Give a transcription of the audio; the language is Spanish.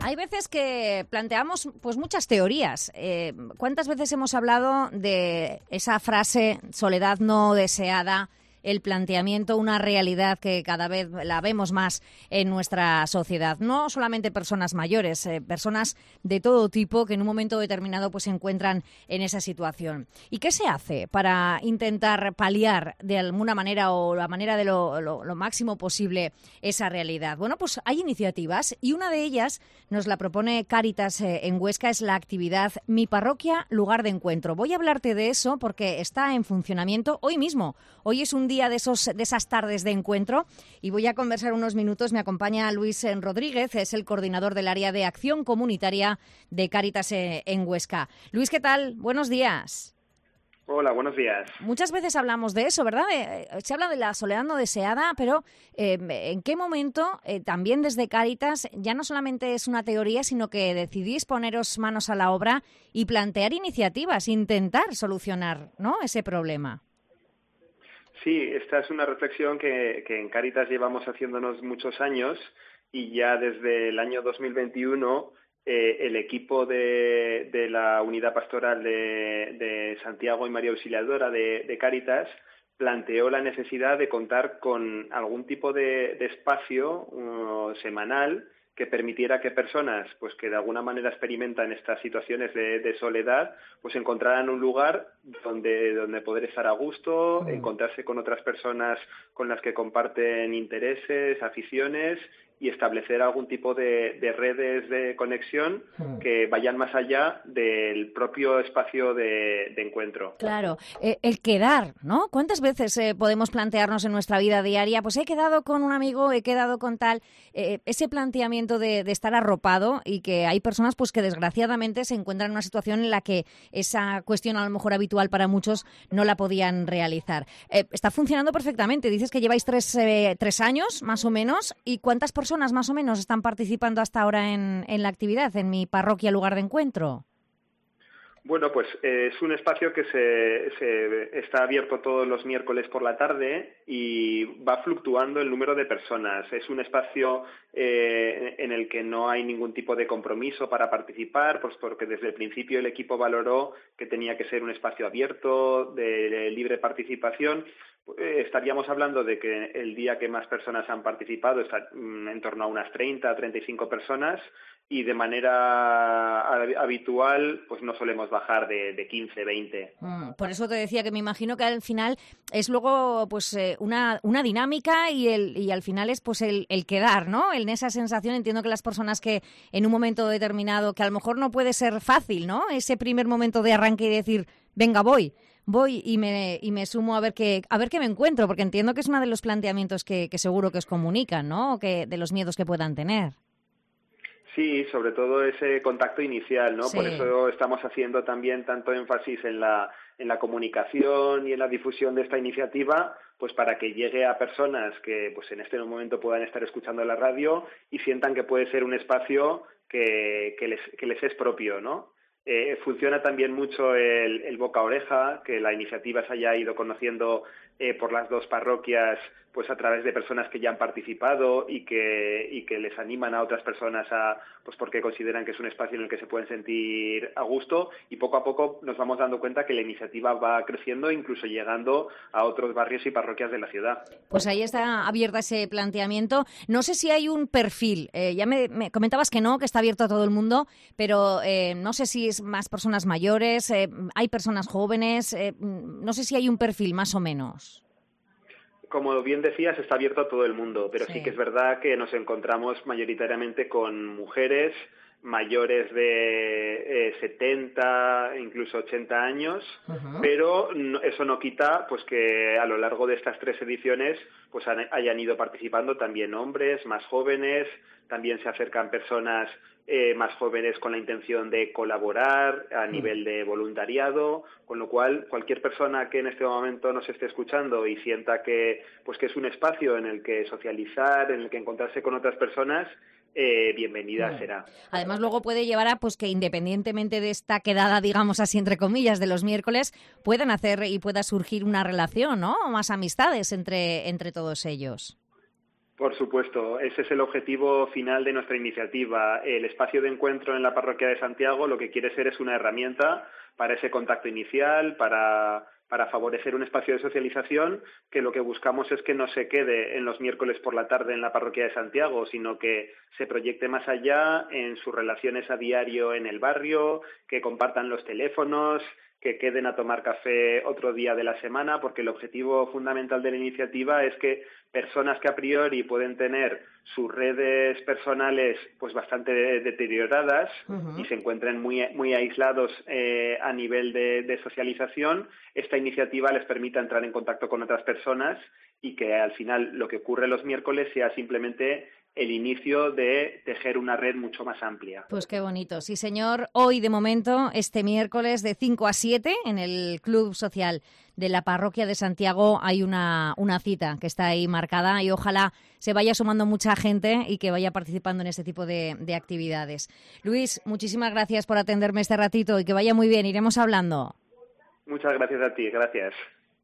Hay veces que planteamos pues muchas teorías. ¿Cuántas veces hemos hablado de esa frase soledad no deseada? El planteamiento, una realidad que cada vez la vemos más en nuestra sociedad. No solamente personas mayores, personas de todo tipo que en un momento determinado pues se encuentran en esa situación. ¿Y qué se hace para intentar paliar de alguna manera o la manera de lo máximo posible esa realidad? Bueno, pues hay iniciativas y una de ellas nos la propone Cáritas en Huesca, es la actividad Mi Parroquia, Lugar de Encuentro. Voy a hablarte de eso porque está en funcionamiento hoy mismo. Hoy es un día de esas tardes de encuentro y voy a conversar unos minutos. Me acompaña Luis Rodríguez, es el coordinador del área de acción comunitaria de Cáritas en Huesca. Luis, ¿qué tal? Buenos días. Hola, buenos días. Muchas veces hablamos de eso, ¿verdad? Se habla de la soledad no deseada, pero ¿en qué momento también desde Cáritas ya no solamente es una teoría, sino que decidís poneros manos a la obra y plantear iniciativas, intentar solucionar, ¿no?, ese problema? Sí, esta es una reflexión que en Cáritas llevamos haciéndonos muchos años y ya desde el año 2021 el equipo de la unidad pastoral de Santiago y María Auxiliadora de Cáritas planteó la necesidad de contar con algún tipo de espacio semanal que permitiera que personas pues que de alguna manera experimentan estas situaciones de soledad pues encontraran un lugar donde poder estar a gusto, encontrarse con otras personas con las que comparten intereses, aficiones y establecer algún tipo de redes de conexión que vayan más allá del propio espacio de encuentro. Claro, el quedar, ¿no? ¿Cuántas veces podemos plantearnos en nuestra vida diaria? Pues he quedado con un amigo, he quedado con tal, ese planteamiento de estar arropado y que hay personas pues que desgraciadamente se encuentran en una situación en la que esa cuestión a lo mejor habitual para muchos no la podían realizar. Está funcionando perfectamente, dices que lleváis tres años más o menos, ¿y cuántas personas más o menos están participando hasta ahora en la actividad, en Mi Parroquia, Lugar de Encuentro? Bueno, pues es un espacio que se está abierto todos los miércoles por la tarde y va fluctuando el número de personas. Es un espacio en el que no hay ningún tipo de compromiso para participar, pues porque desde el principio el equipo valoró que tenía que ser un espacio abierto, de libre participación. Estaríamos hablando de que el día que más personas han participado está en torno a unas 30, 35 personas y de manera habitual pues no solemos bajar de 15, 20. Por eso te decía que me imagino que al final es luego pues una dinámica y al final es pues el quedar, ¿no? En esa sensación entiendo que las personas que en un momento determinado, que a lo mejor no puede ser fácil, ¿no? Ese primer momento de arranque y decir, venga, voy y me sumo a ver qué me encuentro, porque entiendo que es uno de los planteamientos que seguro que os comunican, ¿no? Que de los miedos que puedan tener. Sí, sobre todo ese contacto inicial, ¿no? Sí. Por eso estamos haciendo también tanto énfasis en la comunicación y en la difusión de esta iniciativa, pues para que llegue a personas que pues en este momento puedan estar escuchando la radio y sientan que puede ser un espacio que les es propio, ¿no? Funciona también mucho el boca a oreja, que la iniciativa se haya ido conociendo por las dos parroquias pues a través de personas que ya han participado y que les animan a otras personas pues porque consideran que es un espacio en el que se pueden sentir a gusto, y poco a poco nos vamos dando cuenta que la iniciativa va creciendo, incluso llegando a otros barrios y parroquias de la ciudad. Pues ahí está abierta ese planteamiento. No sé si hay un perfil, ya me comentabas que no, que está abierto a todo el mundo, pero no sé si es más personas mayores, hay personas jóvenes, no sé si hay un perfil más o menos. Como bien decías, está abierto a todo el mundo, pero sí que es verdad que nos encontramos mayoritariamente con mujeres mayores de 70, incluso 80 años, pero eso no quita pues que a lo largo de estas 3 ediciones pues hayan ido participando también hombres más jóvenes, también se acercan personas más jóvenes con la intención de colaborar a nivel de voluntariado, con lo cual cualquier persona que en este momento nos esté escuchando y sienta que es un espacio en el que socializar, en el que encontrarse con otras personas, bienvenida será. Además, luego puede llevar a pues que independientemente de esta quedada, digamos así, entre comillas, de los miércoles, puedan hacer y pueda surgir una relación, ¿no? O más amistades entre todos ellos. Por supuesto, ese es el objetivo final de nuestra iniciativa. El espacio de encuentro en la parroquia de Santiago lo que quiere ser es una herramienta para ese contacto inicial, para favorecer un espacio de socialización, que lo que buscamos es que no se quede en los miércoles por la tarde en la parroquia de Santiago, sino que se proyecte más allá en sus relaciones a diario en el barrio, que compartan los teléfonos, que queden a tomar café otro día de la semana, porque el objetivo fundamental de la iniciativa es que personas que a priori pueden tener sus redes personales pues bastante deterioradas y se encuentren muy aislados a nivel de socialización, esta iniciativa les permita entrar en contacto con otras personas y que al final lo que ocurre los miércoles sea simplemente el inicio de tejer una red mucho más amplia. Pues qué bonito. Sí, señor. Hoy, de momento, este miércoles de 5 a 7, en el Club Social de la Parroquia de Santiago, hay una cita que está ahí marcada y ojalá se vaya sumando mucha gente y que vaya participando en este tipo de actividades. Luis, muchísimas gracias por atenderme este ratito y que vaya muy bien. Iremos hablando. Muchas gracias a ti. Gracias.